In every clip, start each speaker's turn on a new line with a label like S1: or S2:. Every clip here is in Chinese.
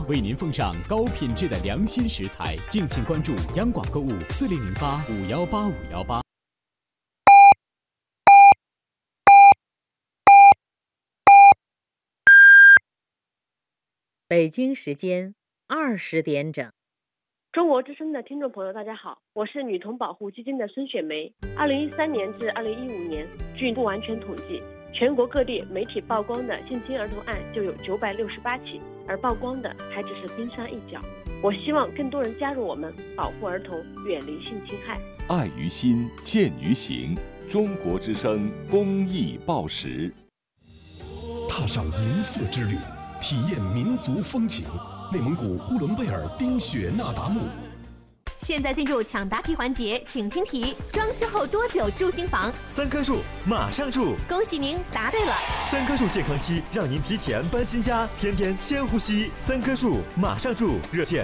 S1: 为您奉上高品质的良心食材。敬请关注央广购物4008518518。
S2: 北京时间20点整。
S3: 中国之声的听众朋友，大家好，我是女童保护基金的孙雪梅。2013年至2015年，据不完全统计，全国各地媒体曝光的性侵儿童案就有968起，而曝光的还只是冰山一角。我希望更多人加入我们，保护儿童，远离性侵害。
S4: 爱于心，见于行。中国之声公益报时。
S5: 踏上银色之旅，体验民族风情。内蒙古呼伦贝尔冰雪那达慕。
S6: 现在进入抢答题环节，请听题：装修后多久住新房
S7: ？3棵树，马上住！
S6: 恭喜您答对了。
S7: 3棵树健康期，让您提前搬新家，天天先呼吸。3棵树，马上住！热线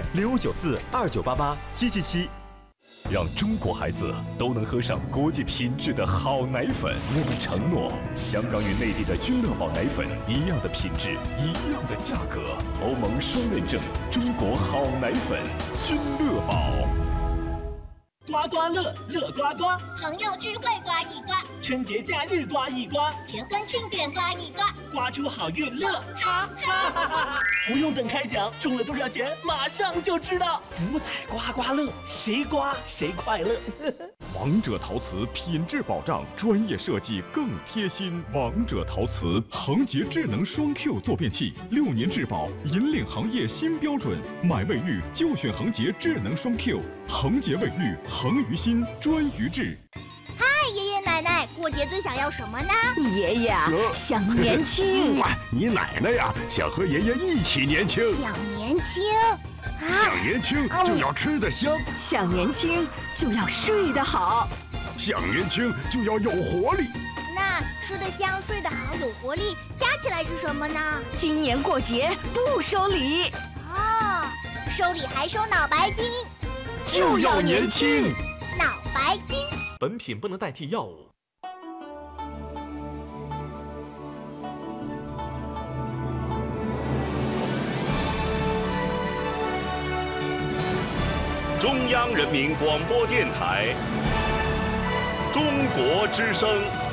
S7: 059429887777。
S4: 让中国孩子都能喝上国际品质的好奶粉。我们承诺，香港与内地的君乐宝奶粉一样的品质，一样的价格。欧盟双认证，中国好奶粉，君乐宝。
S8: 刮刮乐，乐刮刮；
S9: 朋友聚会刮一刮，
S8: 春节假日刮一刮，
S9: 结婚庆典刮一刮，
S8: 刮出好运乐，哈哈哈哈！不用等开奖，中了多少钱马上就知道。福彩刮刮乐，谁刮谁快乐。
S10: 王者陶瓷品质保障，专业设计更贴心。王者陶瓷恒洁智能双 Q 坐便器，6年质保，引领行业新标准。买卫浴就选恒洁智能双 Q， 恒洁卫浴，恒于心，专于智。
S9: 嗨，爷爷奶奶，过节最想要什么呢？
S11: 你爷爷啊，想年轻。
S12: 你奶奶呀，想和爷爷一起年轻。
S9: 想年轻。
S12: 想年轻就要吃得香，
S11: 想年轻就要睡得好，
S12: 想年轻就要有活力。
S9: 那吃得香、睡得好、有活力，加起来是什么呢？
S11: 今年过节不收礼
S9: 哦，收礼还收脑白金，
S11: 就要年轻。
S9: 脑白金。
S7: 本品不能代替药物。
S13: 中央人民广播电台中国之声。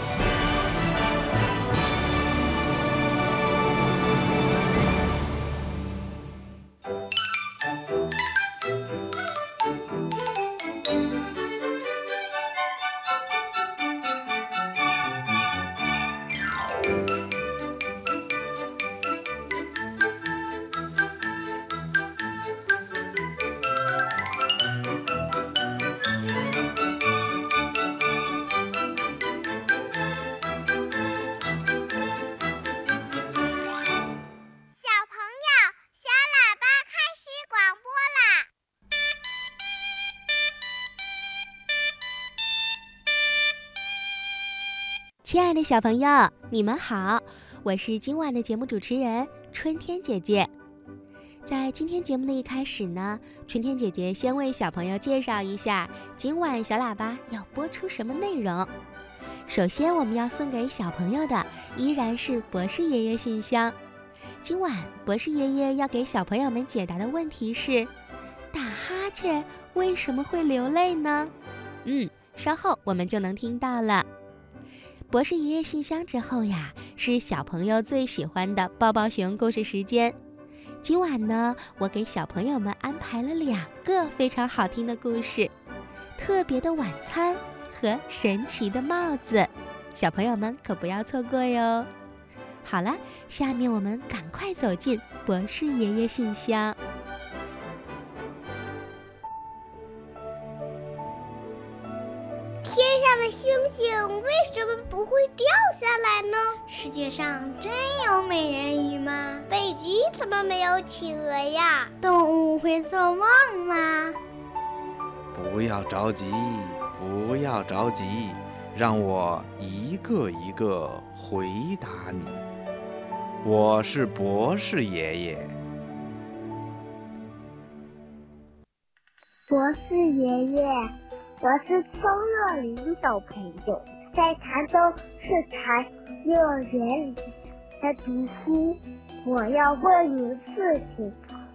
S14: 亲爱的小朋友，你们好，我是今晚的节目主持人春天姐姐。在今天节目的一开始呢，春天姐姐先为小朋友介绍一下今晚小喇叭要播出什么内容。首先我们要送给小朋友的依然是博士爷爷信箱。今晚博士爷爷要给小朋友们解答的问题是：打哈欠为什么会流泪呢？稍后我们就能听到了。博士爷爷信箱之后呀，是小朋友最喜欢的抱抱熊故事时间。今晚呢，我给小朋友们安排了2个非常好听的故事，特别的晚餐和神奇的帽子，小朋友们可不要错过哟。好了，下面我们赶快走进博士爷爷信箱。
S15: 天上的星星为什么不会掉下来呢？世界上真有美人鱼吗？北极怎么没有企鹅呀？动物会做梦吗？
S16: 不要着急，不要着急，让我一个一个回答你。我是博士爷爷。
S15: 博士爷爷，我是邱若琳小朋友，在潭州市潭幼儿园里在读书。我要问你事情，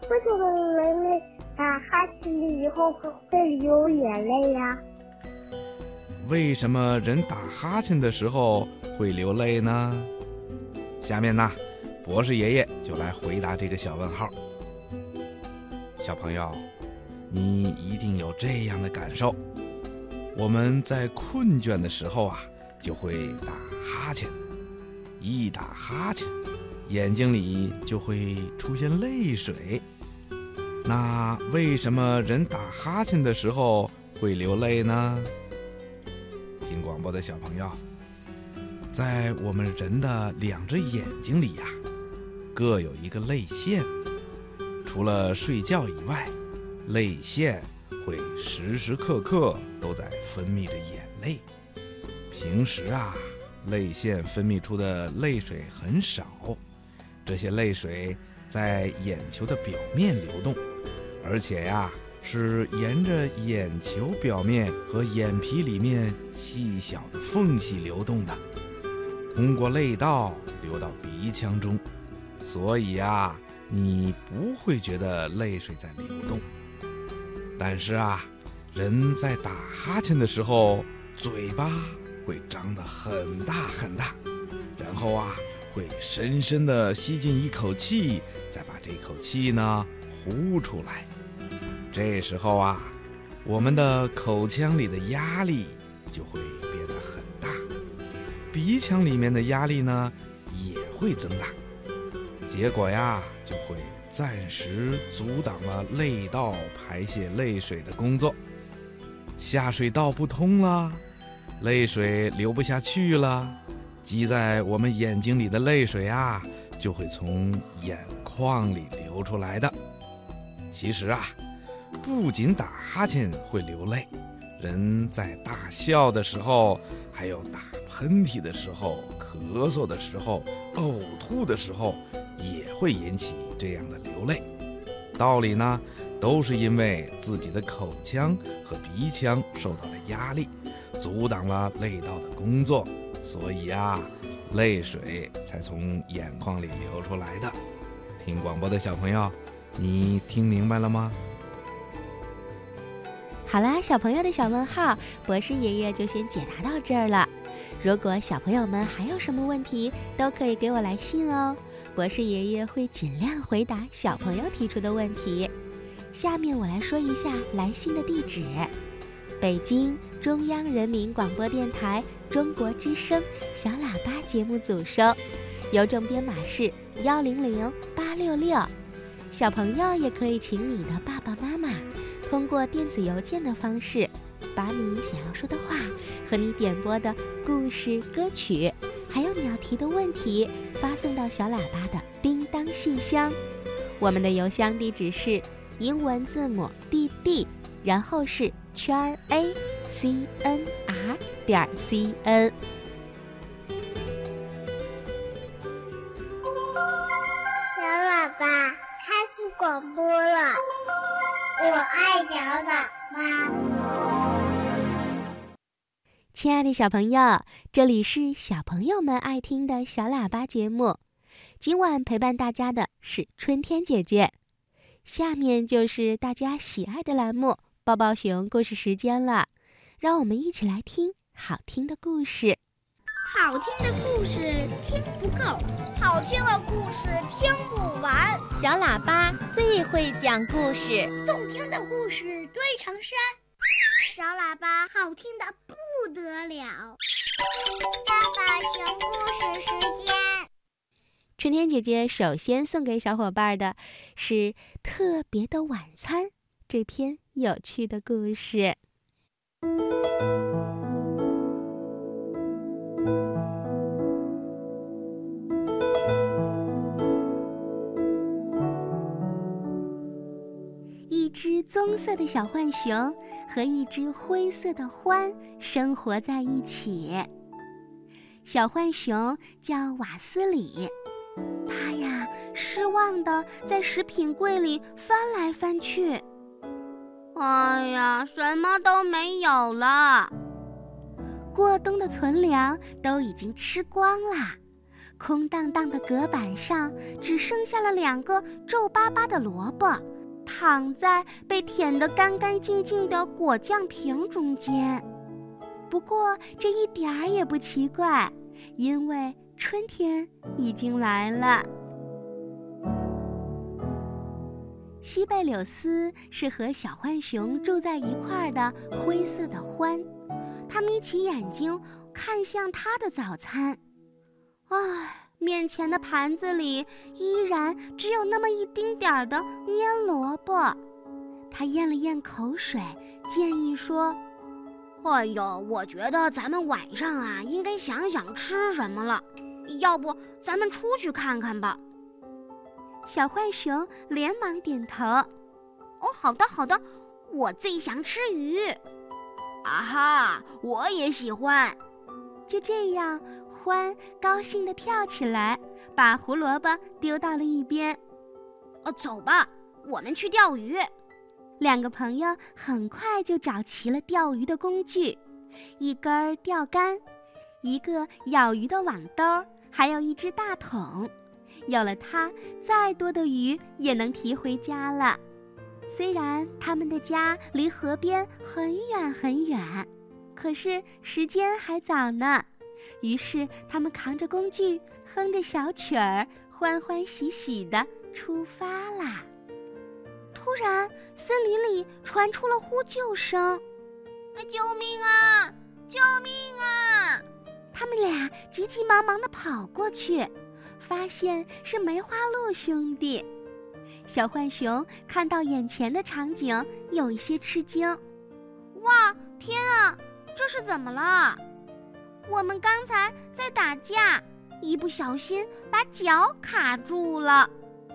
S15: 为什么人类打哈欠的时候会流眼泪呀？
S16: 为什么人打哈欠的时候会流泪呢？下面呢，博士爷爷就来回答这个小问号。小朋友，你一定有这样的感受：我们在困倦的时候啊，就会打哈欠，一打哈欠，眼睛里就会出现泪水。那为什么人打哈欠的时候会流泪呢？听广播的小朋友，在我们人的2只眼睛里呀，各有一个泪腺。除了睡觉以外，泪腺会时时刻刻都在分泌着眼泪。平时啊，泪腺分泌出的泪水很少，这些泪水在眼球的表面流动，而且呀，是沿着眼球表面和眼皮里面细小的缝隙流动的，通过泪道流到鼻腔中，所以啊，你不会觉得泪水在流动。但是啊，人在打哈欠的时候，嘴巴会张得很大很大，然后啊，会深深地吸进一口气，再把这口气呢呼出来。这时候啊，我们的口腔里的压力就会变得很大，鼻腔里面的压力呢也会增大，结果呀，就会暂时阻挡了泪道排泄泪水的工作，下水道不通了，泪水流不下去了，积在我们眼睛里的泪水啊，就会从眼眶里流出来的。其实啊，不仅打哈欠会流泪，人在大笑的时候，还有打喷嚏的时候、咳嗽的时候、呕吐的时候，也会引起这样的流泪。道理呢，都是因为自己的口腔和鼻腔受到了压力，阻挡了泪道的工作，所以啊，泪水才从眼眶里流出来的。听广播的小朋友，你听明白了吗？
S14: 好啦，小朋友的小问号，博士爷爷就先解答到这儿了。如果小朋友们还有什么问题，都可以给我来信哦，博士爷爷会尽量回答小朋友提出的问题。下面我来说一下来信的地址：北京中央人民广播电台中国之声小喇叭节目组收，邮政编码是100866。小朋友也可以请你的爸爸妈妈通过电子邮件的方式，把你想要说的话和你点播的故事、歌曲，还有你要提的问题，发送到小喇叭的叮当信箱。我们的邮箱地址是英文字母 dd， 然后是@acnr.cn。
S15: 小喇叭开始广播了，我爱小喇叭。
S14: 亲爱的小朋友，这里是小朋友们爱听的小喇叭节目。今晚陪伴大家的是春天姐姐，下面就是大家喜爱的栏目抱抱熊故事时间了，让我们一起来听好听的故事。
S9: 好听的故事听不够，好听的故事听不完。
S6: 小喇叭最会讲故事，
S9: 动听的故事堆成山。小喇叭好听的不得了。抱抱熊故事时间。
S14: 春天姐姐首先送给小伙伴的是《特别的晚餐》这篇有趣的故事。一只棕色的小浣熊和一只灰色的獾生活在一起。小浣熊叫瓦斯里，它呀失望地在食品柜里翻来翻去。哎呀，什么都没有了，过冬的存粮都已经吃光了， 空荡荡的隔板上只剩下了2个皱巴巴的萝卜，躺在被舔得干干净净的果酱瓶中间。不过这一点儿也不奇怪，因为春天已经来了。西贝柳斯是和小浣熊住在一块儿的灰色的獾，他眯起眼睛看向他的早餐。面前的盘子里依然只有那么一丁点儿的蔫萝卜。他咽了咽口水，建议说：
S17: 哎呦，我觉得咱们晚上啊应该想想吃什么了，要不咱们出去看看吧。
S14: 小浣熊连忙点头。
S17: 好的好的，我最想吃鱼。啊哈，我也喜欢。
S14: 就这样，獾高兴地跳起来，把胡萝卜丢到了一边。
S17: 走吧，我们去钓鱼。
S14: 2个朋友很快就找齐了钓鱼的工具，1根钓竿，1个舀鱼的网兜，还有1只大桶。有了它，再多的鱼也能提回家了。虽然他们的家离河边很远很远，可是时间还早呢。于是他们扛着工具，哼着小曲儿，欢欢喜喜地出发啦。突然，森林里传出了呼救声：“
S17: 救命啊！救命啊！”
S14: 他们俩急急忙忙地跑过去，发现是梅花鹿兄弟。小浣熊看到眼前的场景，有一些吃惊：“
S17: 哇，天啊，这是怎么了？
S15: 我们刚才在打架，一不小心把脚卡住了。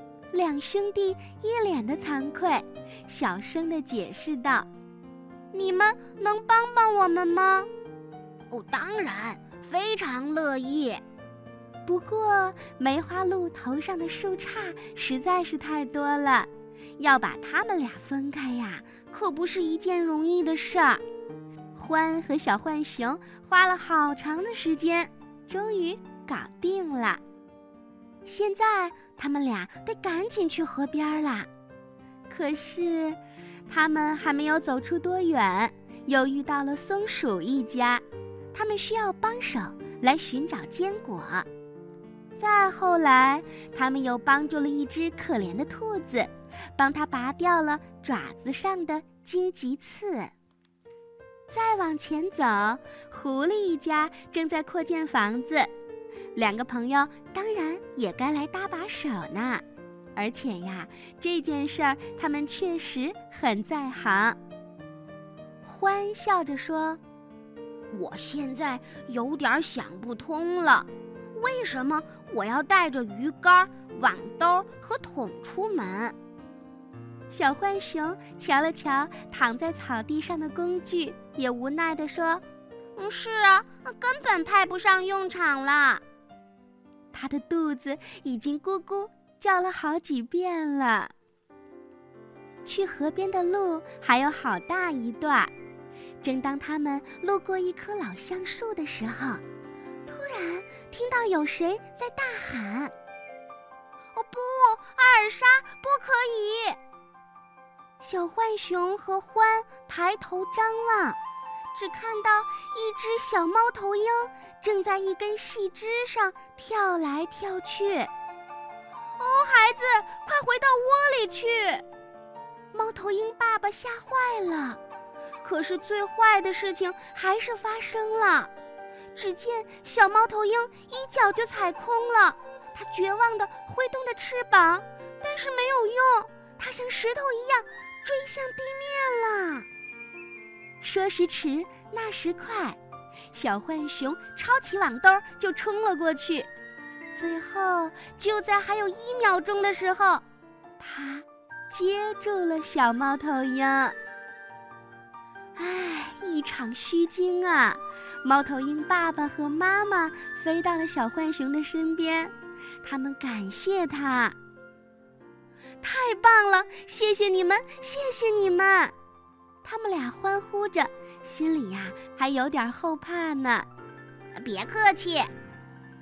S14: ”2兄弟一脸的惭愧，小声地解释道：“
S15: 你们能帮帮我们吗？”“
S17: 当然，非常乐意。”
S14: 不过梅花鹿头上的树杈实在是太多了，要把他们俩分开呀，可不是一件容易的事儿。獾和小浣熊花了好长的时间，终于搞定了。现在他们俩得赶紧去河边啦。可是他们还没有走出多远，又遇到了松鼠一家，他们需要帮手来寻找坚果。再后来，他们又帮助了一只可怜的兔子，帮它拔掉了爪子上的荆棘刺。再往前走，狐狸一家正在扩建房子，2个朋友当然也该来搭把手呢。而且呀，这件事儿他们确实很在行。獾笑着说：“
S17: 我现在有点想不通了，为什么我要带着鱼竿、网兜和桶出门？”
S14: 小浣熊瞧了瞧躺在草地上的工具，也无奈地说：“
S15: 是啊，根本派不上用场了。”
S14: 他的肚子已经咕咕叫了好几遍了。去河边的路还有好大一段，正当他们路过一棵老橡树的时候，突然听到有谁在大喊：“
S15: 不，阿尔莎，不可以！”
S14: 小浣熊和獾抬头张望，只看到一只小猫头鹰正在一根细枝上跳来跳去。“
S15: 孩子，快回到窝里去！”
S14: 猫头鹰爸爸吓坏了。可是最坏的事情还是发生了。只见小猫头鹰一脚就踩空了，它绝望地挥动着翅膀，但是没有用，它像石头一样追向地面了。说时迟，那时快，小浣熊抄起网兜就冲了过去。最后，就在还有1秒钟的时候，它接住了小猫头鹰。一场虚惊啊！猫头鹰爸爸和妈妈飞到了小浣熊的身边，他们感谢他。太棒了，谢谢你们，谢谢你们！他们俩欢呼着，心里呀还有点后怕呢。
S17: 别客气。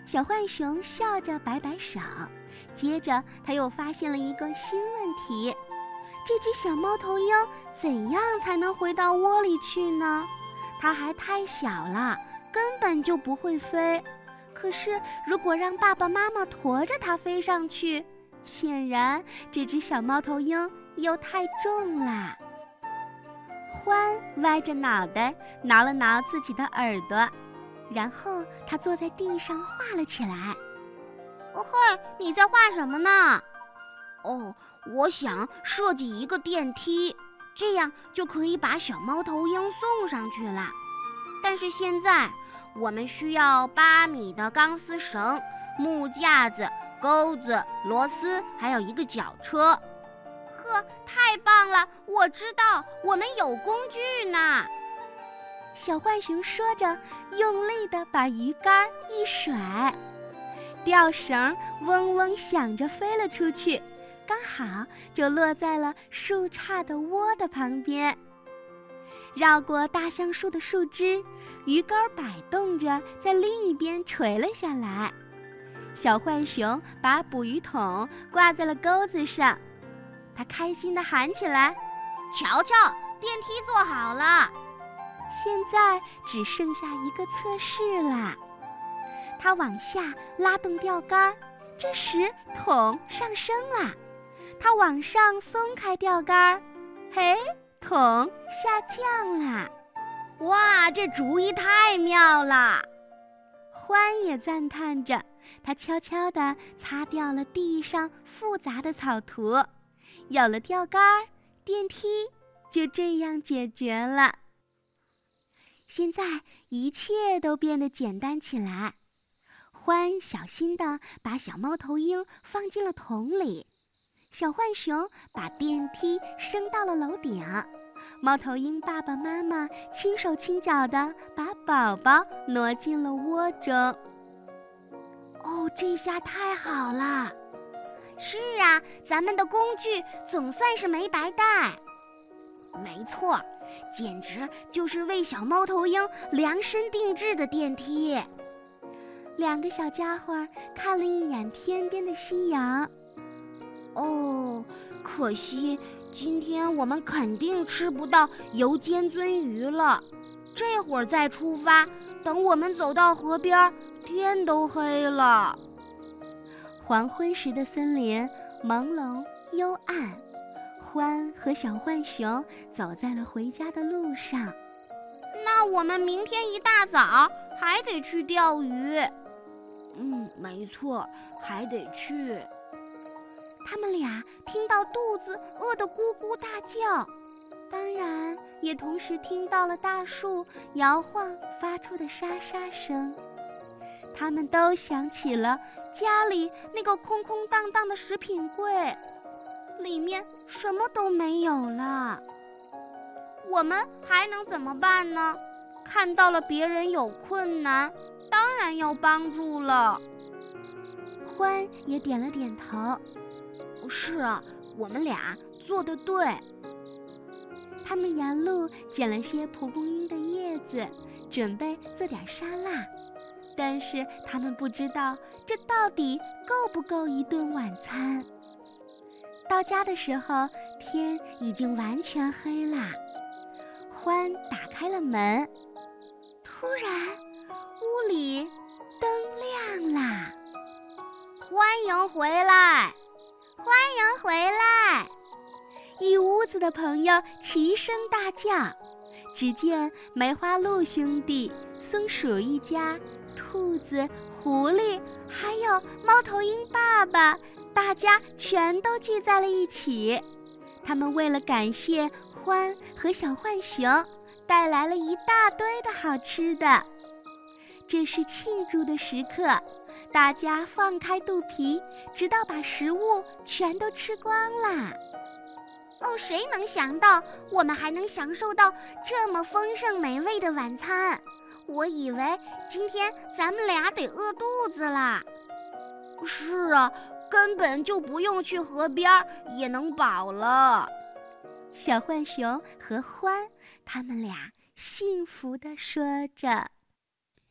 S14: 小浣熊笑着摆摆手，接着他又发现了一个新问题：这只小猫头鹰怎样才能回到窝里去呢？它还太小了，根本就不会飞。可是如果让爸爸妈妈驮着它飞上去，显然这只小猫头鹰又太重啦。獾歪着脑袋挠了挠自己的耳朵，然后他坐在地上画了起来。
S17: 哦嘿，你在画什么呢？哦，我想设计一个电梯，这样就可以把小猫头鹰送上去了。但是现在我们需要8米的钢丝绳、木架子、钩子、螺丝，还有一个绞车。呵，太棒了！我知道，我们有工具呢。
S14: 小浣熊说着，用力地把鱼竿一甩，吊绳嗡嗡响着飞了出去，刚好就落在了树杈的窝的旁边。绕过大橡树的树枝，鱼竿摆动着在另一边垂了下来。小浣熊把捕鱼筒挂在了钩子上，他开心地喊起来：
S17: 瞧瞧，电梯做好了！
S14: 现在只剩下一个测试啦。他往下拉动钓竿，这时桶上升了。他往上松开钓竿，嘿，桶下降了。
S17: 哇，这主意太妙了！
S14: 獾也赞叹着，他悄悄地擦掉了地上复杂的草图。有了钓竿，电梯就这样解决了。现在一切都变得简单起来。獾小心地把小猫头鹰放进了桶里，小浣熊把电梯升到了楼顶，猫头鹰爸爸妈妈轻手轻脚地把宝宝挪进了窝中。哦，这下太好了！
S17: 是啊，咱们的工具总算是没白带。没错，简直就是为小猫头鹰量身定制的电梯。
S14: 两个小家伙看了一眼天边的夕阳。
S17: 哦，可惜今天我们肯定吃不到油煎鳟鱼了。这会儿再出发，等我们走到河边，天都黑了。
S14: 黄昏时的森林朦胧幽暗，獾和小浣熊走在了回家的路上。
S17: 那我们明天一大早还得去钓鱼。没错，还得去。
S14: 他们俩听到肚子饿得咕咕大叫，当然也同时听到了大树摇晃发出的沙沙声。他们都想起了家里那个空空荡荡的食品柜，里面什么都没有了。
S17: 我们还能怎么办呢？看到了别人有困难，当然要帮助了。
S14: 獾也点了点头。
S17: 是啊，我们俩做得对。
S14: 他们沿路捡了些蒲公英的叶子，准备做点沙拉。但是他们不知道这到底够不够一顿晚餐。到家的时候，天已经完全黑了。獾打开了门，突然屋里灯亮啦！
S17: 欢迎回来，欢迎回来！
S14: 一屋子的朋友齐声大叫。只见梅花鹿兄弟、松鼠一家、兔子、狐狸，还有猫头鹰爸爸，大家全都聚在了一起。他们为了感谢獾和小浣熊，带来了一大堆的好吃的。这是庆祝的时刻，大家放开肚皮，直到把食物全都吃光啦。
S17: 哦，谁能想到我们还能享受到这么丰盛美味的晚餐？我以为今天咱们俩得饿肚子啦。是啊，根本就不用去河边也能饱了。
S14: 小浣熊和獾，他们俩幸福地说着。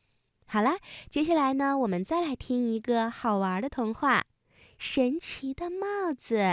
S14: 好啦，接下来呢，我们再来听一个好玩的童话，神奇的帽子。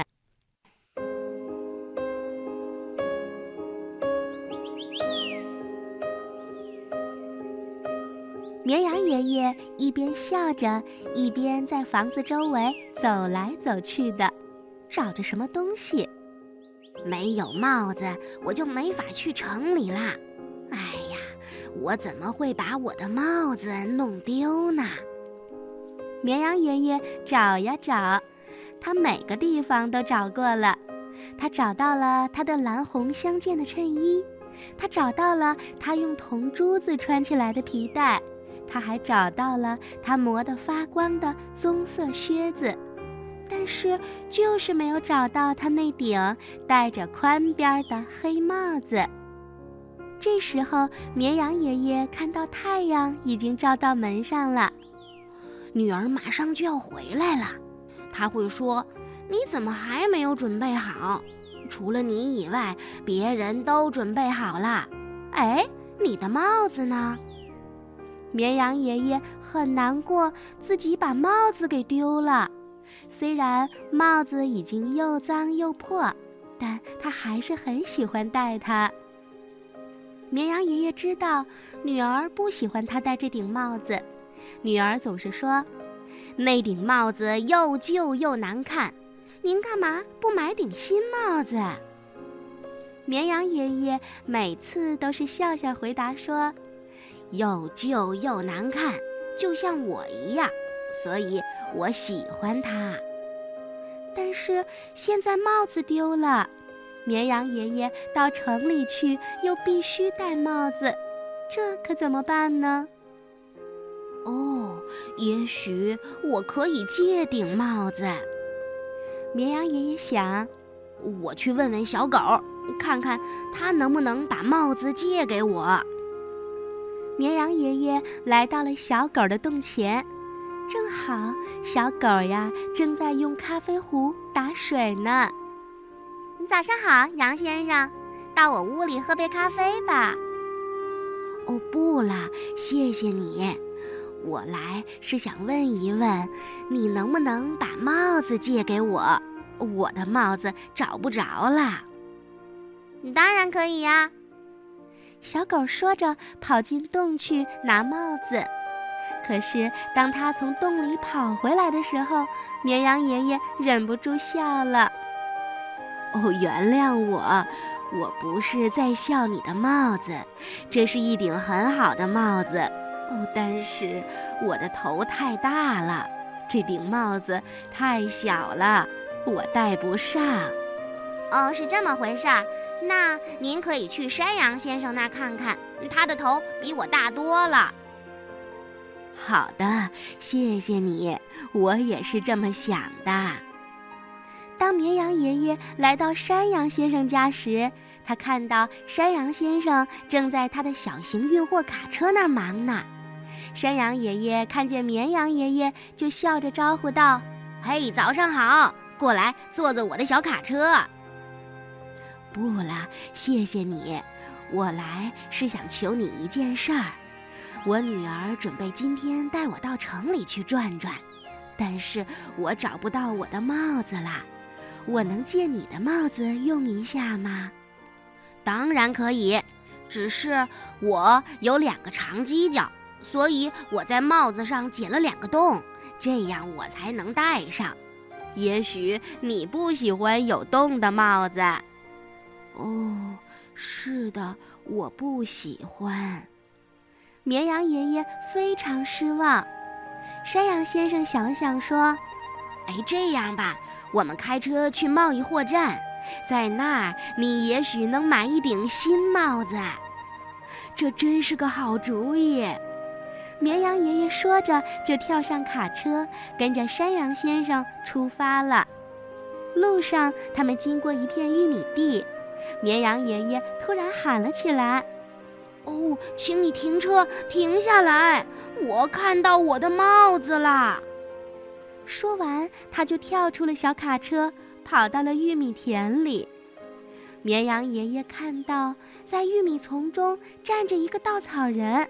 S14: 绵羊爷爷一边笑着，一边在房子周围走来走去的，找着什么东西。
S17: 没有帽子，我就没法去城里啦。哎呀，我怎么会把我的帽子弄丢呢？
S14: 绵羊爷爷找呀找，他每个地方都找过了。他找到了他的蓝红相间的衬衣，他找到了他用铜珠子穿起来的皮带，他还找到了他磨得发光的棕色靴子，但是就是没有找到他那顶带着宽边的黑帽子。这时候，绵羊爷爷看到太阳已经照到门上了。
S17: 女儿马上就要回来了，她会说：“你怎么还没有准备好？除了你以外，别人都准备好了。哎，你的帽子呢？”
S14: 绵羊爷爷很难过，自己把帽子给丢了。虽然帽子已经又脏又破，但他还是很喜欢戴它。绵羊爷爷知道女儿不喜欢他戴这顶帽子，女儿总是说：“
S17: 那顶帽子又旧又难看，您干嘛不买顶新帽子？”
S14: 绵羊爷爷每次都是笑笑回答说：“
S17: 又旧又难看，就像我一样，所以我喜欢它。”
S14: 但是现在帽子丢了，绵羊爷爷到城里去又必须戴帽子，这可怎么办呢？
S17: 哦，也许我可以借顶帽子。
S14: 绵羊爷爷想，
S17: 我去问问小狗，看看他能不能把帽子借给我。
S14: 绵羊爷爷来到了小狗的洞前，正好小狗呀正在用咖啡壶打水呢。
S17: 早上好，羊先生，到我屋里喝杯咖啡吧。哦，不啦，谢谢你。我来是想问一问，你能不能把帽子借给我？我的帽子找不着了。当然可以呀。
S14: 小狗说着跑进洞去拿帽子，可是当它从洞里跑回来的时候，绵羊爷爷忍不住笑了。
S17: 哦，原谅我，我不是在笑你的帽子，这是一顶很好的帽子。哦，但是我的头太大了，这顶帽子太小了，我戴不上。哦，是这么回事儿。那您可以去山羊先生那看看，他的头比我大多了。好的，谢谢你，我也是这么想的。
S14: 当绵羊爷爷来到山羊先生家时，他看到山羊先生正在他的小型运货卡车那儿忙呢。山羊爷爷看见绵羊爷爷，就笑着招呼道：“
S17: 嘿，早上好，过来坐坐我的小卡车。”不了，谢谢你，我来是想求你一件事儿。我女儿准备今天带我到城里去转转，但是我找不到我的帽子了，我能借你的帽子用一下吗？当然可以，只是我有2个长犄角，所以我在帽子上剪了2个洞，这样我才能戴上。也许你不喜欢有洞的帽子。哦，是的，我不喜欢。
S14: 绵羊爷爷非常失望。山羊先生想了想说：“
S17: 哎，这样吧，我们开车去贸易货站，在那儿你也许能买一顶新帽子。”这真是个好主意。
S14: 绵羊爷爷说着就跳上卡车，跟着山羊先生出发了。路上，他们经过一片玉米地，绵羊爷爷突然喊了起来：“
S17: 哦，请你停车，停下来！我看到我的帽子了。”
S14: 说完，他就跳出了小卡车，跑到了玉米田里。绵羊爷爷看到，在玉米丛中站着一个稻草人，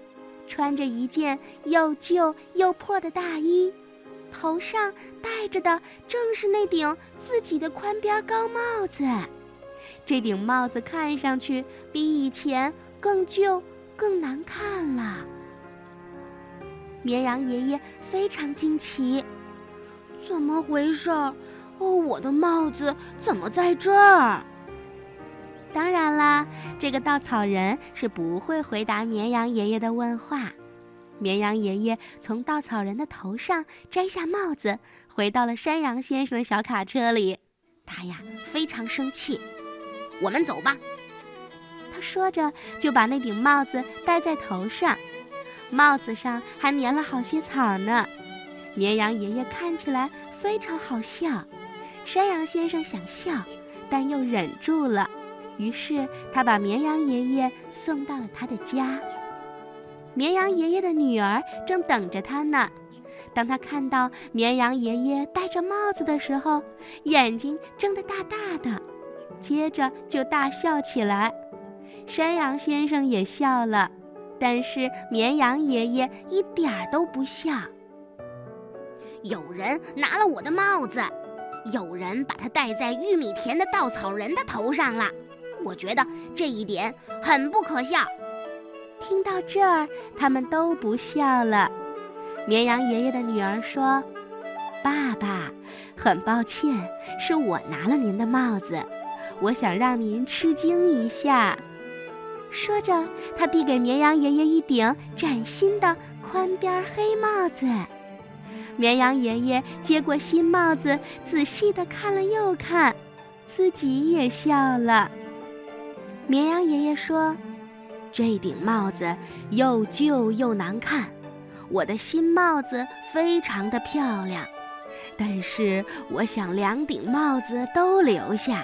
S14: 穿着一件又旧又破的大衣，头上戴着的正是那顶自己的宽边高帽子。这顶帽子看上去比以前更旧更难看了。绵羊爷爷非常惊奇，怎么回事？我的帽子怎么在这儿？当然啦，这个稻草人是不会回答绵羊爷爷的问话。绵羊爷爷从稻草人的头上摘下帽子，回到了山羊先生的小卡车里。他呀非常生气。我们走吧，他说着就把那顶帽子戴在头上，帽子上还粘了好些草呢。绵羊爷爷看起来非常好笑，山羊先生想笑，但又忍住了。于是他把绵羊爷爷送到了他的家。绵羊爷爷的女儿正等着他呢。当他看到绵羊爷爷戴着帽子的时候，眼睛睁得大大的，接着就大笑起来。山羊先生也笑了，但是绵羊爷爷一点儿都不笑。
S17: 有人拿了我的帽子，有人把它戴在玉米田的稻草人的头上了，我觉得这一点很不可笑。
S14: 听到这儿，他们都不笑了。绵羊爷爷的女儿说：爸爸，很抱歉，是我拿了您的帽子，我想让您吃惊一下。说着，他递给绵羊爷爷一顶崭新的宽边黑帽子。绵羊爷爷接过新帽子，仔细地看了又看，自己也笑了。绵羊爷爷说：这顶帽子又旧又难看，我的新帽子非常的漂亮，但是我想2顶帽子都留下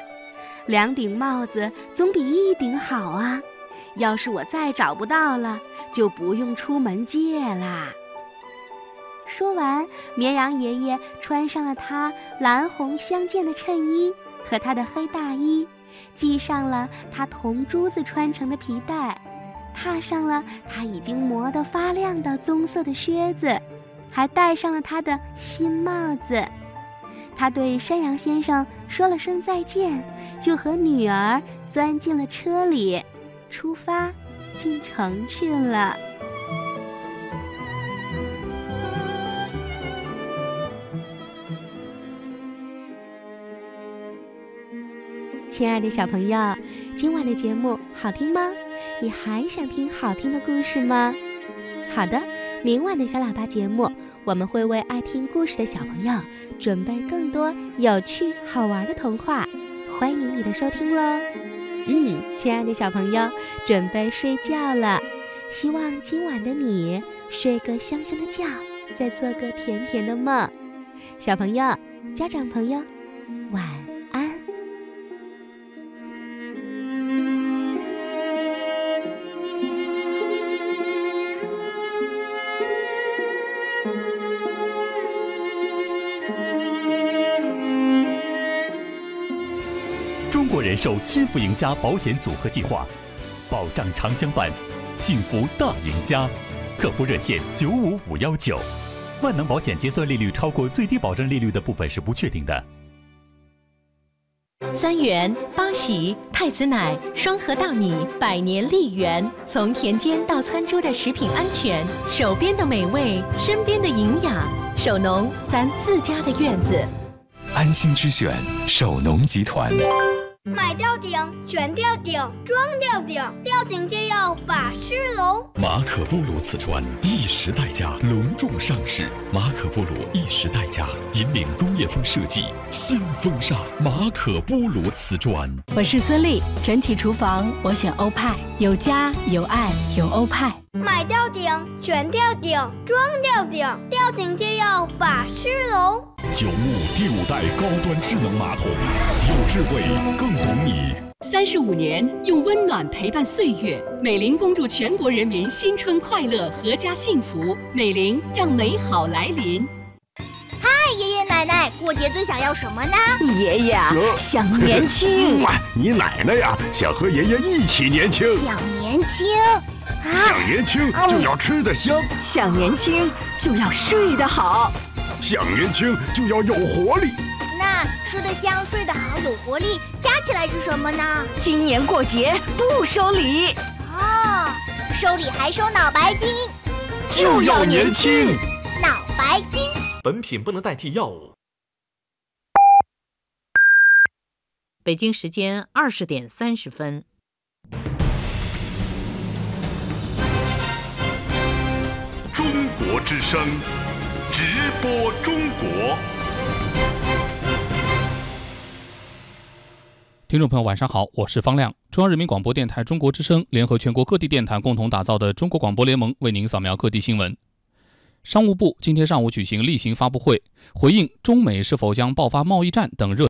S14: ，2顶帽子总比1顶好啊。要是我再找不到了，就不用出门借啦。说完，绵羊爷爷穿上了他蓝红相间的衬衣和他的黑大衣，系上了他铜珠子穿成的皮带，踏上了他已经磨得发亮的棕色的靴子，还戴上了他的新帽子。他对山羊先生说了声再见，就和女儿钻进了车里，出发进城去了。亲爱的小朋友，今晚的节目好听吗？你还想听好听的故事吗？好的，明晚的小喇叭节目，我们会为爱听故事的小朋友准备更多有趣好玩的童话，欢迎你的收听喽。亲爱的小朋友，准备睡觉了，希望今晚的你睡个香香的觉，再做个甜甜的梦。小朋友、家长朋友，晚安。
S1: 中国人寿幸福赢家保险组合计划，保障常相伴，幸福大赢家。客服热线95519。万能保险结算利率超过最低保证利率的部分是不确定的。
S18: 3元、八喜、太子奶、双核大米、百年丽源，从田间到餐桌的食品安全，手边的美味，身边的营养，手农咱自家的院子。
S19: 安心之选，手农集团。
S15: 买吊顶，选吊顶，装吊顶，吊顶就要法狮龙。
S5: 马可波罗瓷砖一时代家隆重上市，马可波罗一时代家引领工业风设计，新风尚马可波罗瓷砖。
S20: 我是孙俪，整体厨房我选欧派，有家有爱有欧派。
S15: 买吊顶，选吊顶，装吊顶，吊顶就要法狮龙。
S5: 九牧第5代高端智能马桶，有智慧更懂你。
S21: 35年，用温暖陪伴岁月。美菱恭祝全国人民新春快乐，阖家幸福。美菱让美好来临。
S22: 嗨，爷爷奶
S9: 奶奶过节最想要什么呢？
S11: 你爷爷想年轻。
S12: 你奶奶呀，想和爷爷一起年轻。
S9: 想年轻。
S12: 想年轻就要吃得香，
S11: 想年轻就要睡得好，
S12: 想年轻就要有活力。
S9: 那吃得香、睡得好、有活力，加起来是什么呢？
S11: 今年过节不收礼。
S9: 哦，收礼还收脑白金，
S11: 就要年轻。
S9: 脑白金。
S2: 本品不能代替药物。
S22: 北京时间20点30分。
S12: 中国之声，直播中国。
S23: 听众朋友晚上好，我是方亮。中央人民广播电台中国之声联合全国各地电台共同打造的中国广播联盟为您扫描各地新闻。商务部今天上午举行例行发布会，回应中美是否将爆发贸易战等热